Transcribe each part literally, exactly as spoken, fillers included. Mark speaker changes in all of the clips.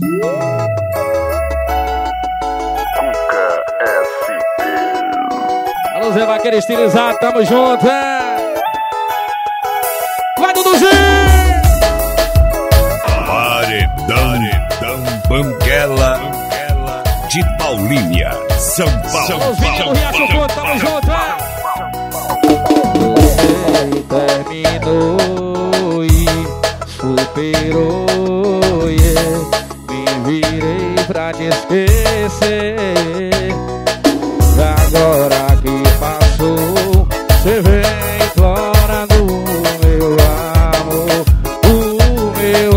Speaker 1: Alô, Zé Vaqueiro estilizado, tamo junto, é? Vai, Duduzinho!
Speaker 2: Paredão Banguela de Paulínia, São Paulo. São
Speaker 1: Paulo, Paulo, Riacho Fundo, tamo junto, é? Você terminou e superou, yeah. Me virei pra te esquecer. Agora que passou, você vem implorando o meu amor, o meu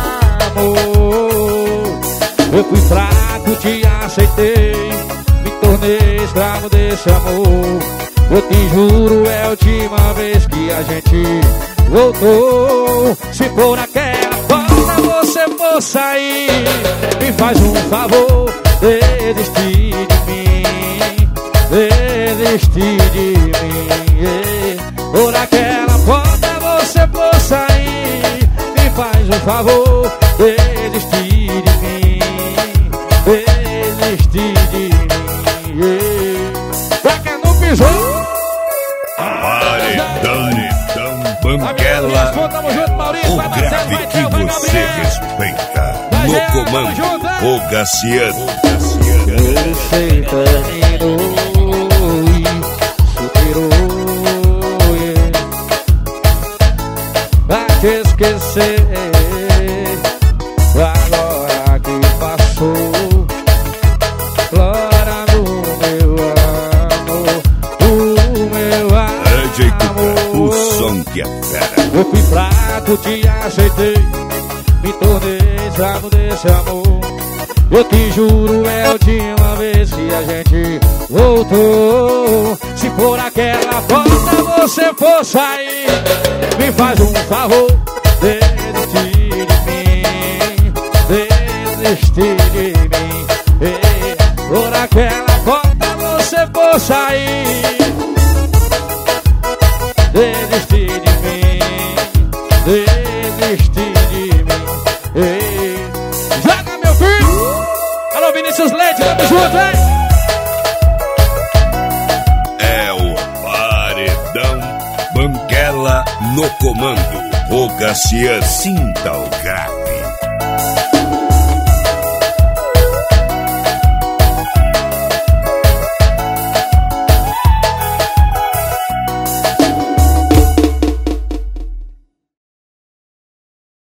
Speaker 1: amor. Eu fui fraco, te aceitei, me tornei escravo desse amor. Eu te juro, é a última vez que a gente voltou. Se por aquela porta você for sair, me faz um favor, desistir de mim, desistir de mim, yeah. Por aquela porta você for sair, me faz um favor, desistir de mim, desistir de mim, yeah. Pra quem não pisou,
Speaker 2: Paredão Banguela, o grave que você respeita. No comando, o Gaciano.
Speaker 1: Você terminou e superou, yeah. Pra te esquecer. Agora que passou, flora do meu amor, o meu amor.
Speaker 2: O som que é fera.
Speaker 1: Eu fui fraco, te aceitei, me tornei escravo desse amor. Eu te juro, é a última vez que a gente voltou. Se por aquela porta você for sair, me faz um favor, desistir de mim, desistir de mim, eh. Por aquela porta você for sair, desistir de mim, desistir de mim, eh. Joga, meu filho! Alô, Vinícius Leite, tamo junto, hein?
Speaker 2: É o Paredão Banguela no comando. O Gaciano, sinta o